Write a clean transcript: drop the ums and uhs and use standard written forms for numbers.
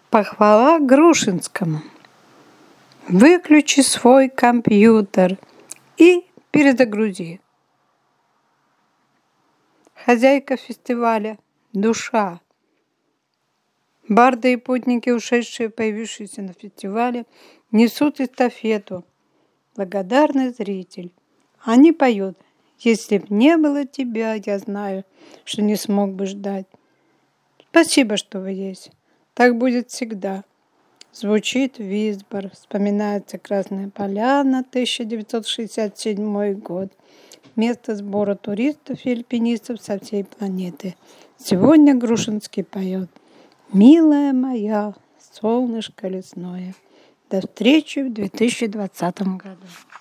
Похвала Грушинскому. Выключи свой компьютер и перезагрузи. Хозяйка фестиваля, душа. Барды и путники, ушедшие, появившиеся на фестивале, несут эстафету. Благодарный зритель. Они поют: если б не было тебя, я знаю, что не смог бы ждать. Спасибо, что вы есть. Так будет всегда. Звучит Висбор. Вспоминается Красная Поляна, 1967 год. Место сбора туристов и альпинистов со всей планеты. Сегодня Грушинский поет: «Милая моя, солнышко лесное». До встречи в 2020 году.